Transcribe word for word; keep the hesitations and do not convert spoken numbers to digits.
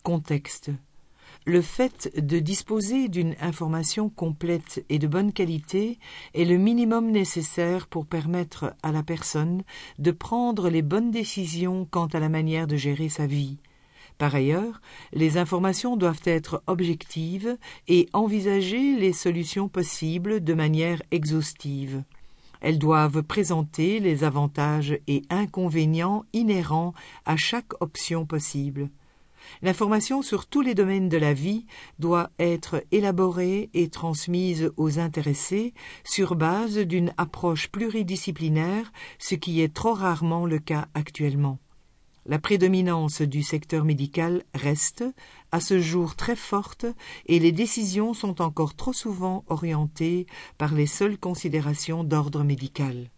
Contexte. Le fait de disposer d'une information complète et de bonne qualité est le minimum nécessaire pour permettre à la personne de prendre les bonnes décisions quant à la manière de gérer sa vie. Par ailleurs, les informations doivent être objectives et envisager les solutions possibles de manière exhaustive. Elles doivent présenter les avantages et inconvénients inhérents à chaque option possible. L'information sur tous les domaines de la vie doit être élaborée et transmise aux intéressés sur base d'une approche pluridisciplinaire, ce qui est trop rarement le cas actuellement. La prédominance du secteur médical reste, à ce jour, très forte et les décisions sont encore trop souvent orientées par les seules considérations d'ordre médical.